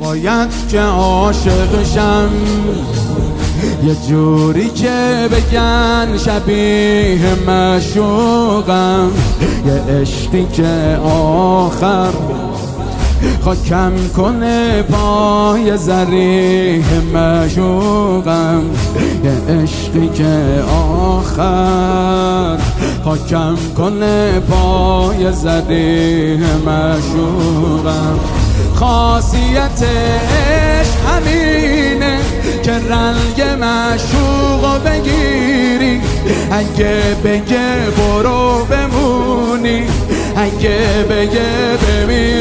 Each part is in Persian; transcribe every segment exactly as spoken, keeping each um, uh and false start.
باید که عاشق شم یه جوری که بگن شبیه معشوقم، یه عشقی که آخر خاکم کنه پای زریح معشوقم، یه عشقی که آخر خاکم کنه پای زریح معشوقم. خاصیت عشق همینه که رنگ معشوقو بگیری، اگه بگه برو بمونی، اگه بگه بمیر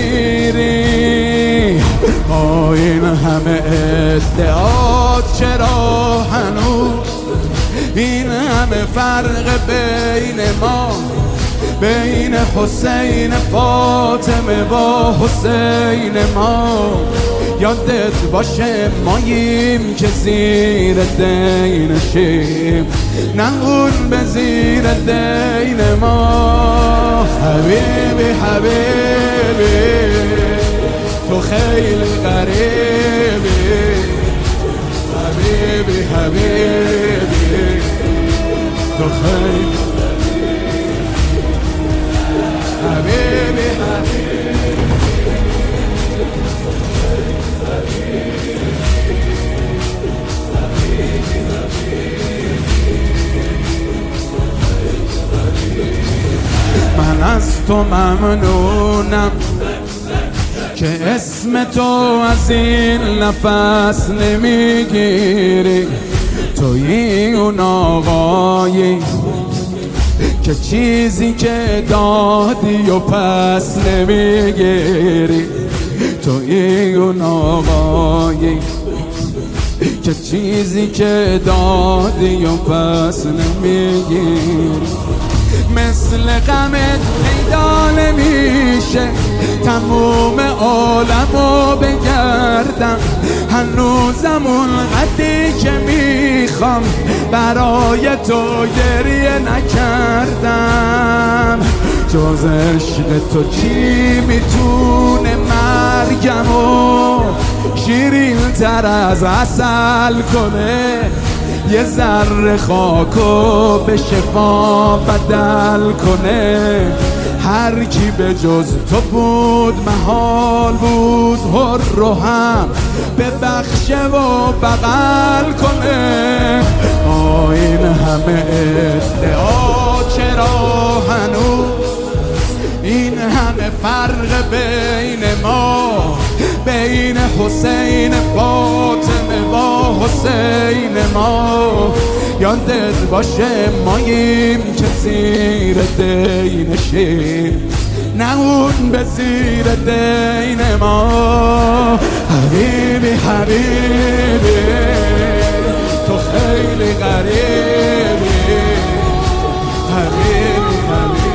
بمیری. با این همه ادعا چرا هنوز این همه فرق بین ما، بین حسین فاطمه با حسین ما؟ یادت باشه ماییم که زیر دینشیم، نه اون به زیر دین ما. حبیبی حبیبی تو خیلی غریبی، حبیبی حبیبی تو خیلی حبیبی حبیبی. من از تو ممنونم که اسم تو از این نفس نمیگیری، تویی اون آقایی که چیزی که دادی و پس نمیگیری، تویی اون آقایی که چیزی که دادی و پس نمیگیری. مثل غمت پیدا نمیشه تموم عالمو بگردم، هنوزم اون قدری که میخوام برای تو گریه نکردم. جز عشق تو چی میتونه مرگمو شیرین تر از عسل کنه؟ یه ذره خاکو به شفا بدل کنه. هر کی به جز تو بود محال بود هر رو هم ببخشه و بغل کنه. آه این همه ادعا چرا هنوز این همه فرق بین ما، بین حسین فاطمه با حسین ما؟ یادت باشه ماییم که زیر دینشیم، نه اون به زیر دین ما. حبیبی حبیبی تو خیلی غریبی، حبیبی حبیبی